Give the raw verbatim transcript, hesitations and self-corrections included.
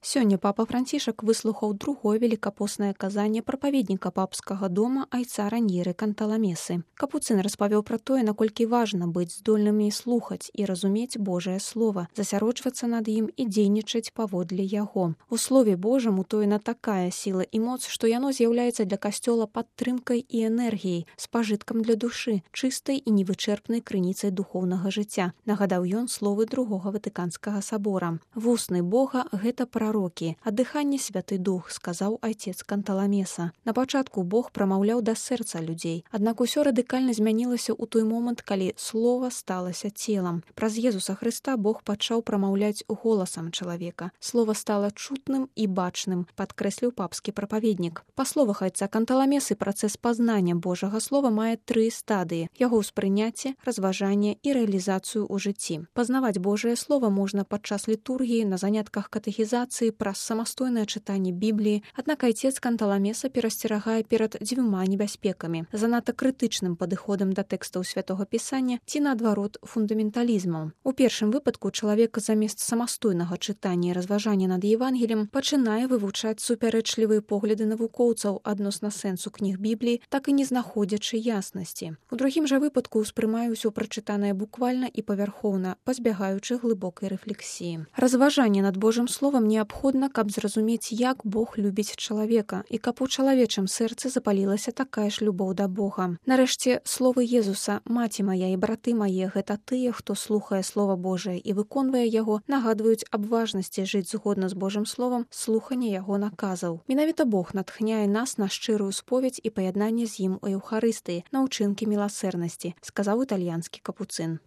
Сёння папа Францішак выслухаў другое велікапоснае казанне прапаведніка папскага дома айца Раньеры Канталамесы. Капуцын распавёў пра тое, наколькі важна быць здольнымі слухаць і разумець Божае Слова, засяроджвацца над ім і дзейнічаць паводле яго. У Слове Божым утоена такая сіла і моц, што яно з'яўляецца для касцёла падтрымкай і энергіяй, спажыткам для душы, чыстай і невычэрпнай крыніцай духоўнага жыцця, нагадаў ён словы другога Ватыканскага сабора. Вусны Бога — гэта прарокі, а дыханне Святы Дух, сказаў айцец Канталамеса. На пачатку Бог прамаўляў да сэрца людзей, аднак усё радыкальна змянілася ў той момант, калі слова сталася целам. Праз Езуса Хрыста Бог пачаў прамаўляць голасам чалавека. Слова стала чутным і бачным, падкрэсліў папскі прапаведнік. Па словах айца Канталамесы, працэс пазнання Божага Слова мае тры стадыі: яго ўспрыняцце, разважанне і рэалізацыю ў жыцці. Пазнаваць Божае Слова можна падчас літургіі, на занятках катэхізацыі, праз самастойнае чытанне Бібліі, аднак айцец Канталамеса перасцерагае перад дзвюма небяспекамі: занадта крытычным падыходам да тэкстаў святога пісання ці, наадварот, фундаменталізмам. У першым выпадку чалавек замест самастойнага чытання і разважання над Евангеліем пачынае вывучаць супярэчлівыя погляды навукоўцаў адносна сэнсу кніг Бібліі, так і не знаходзячы яснасці. У другім жа выпадку ўспрымае ўсё прачытанае буквальна і павярхоўна, пазбягаючы глыбокай рэфлексіі. Разважанне над Божым Словам неабходна, каб зразумець, як Бог любіць чалавека, і каб у чалавечым сэрцы запалілася такая ж любоў да Бога. Нарэшце, словы Езуса: «Маці мая і браты мае» — гэта тыя, хто слухае Слова Божае і выконвае яго, нагадваюць аб важнасці жыць згодна з Божым Словам, слухання яго наказаў. Менавіта Бог натхняе нас на шчырую споведь і паяднанне з ім у Еўхарыстыі, на ўчынкі міласэрнасці, сказаў італьянскі капуцын.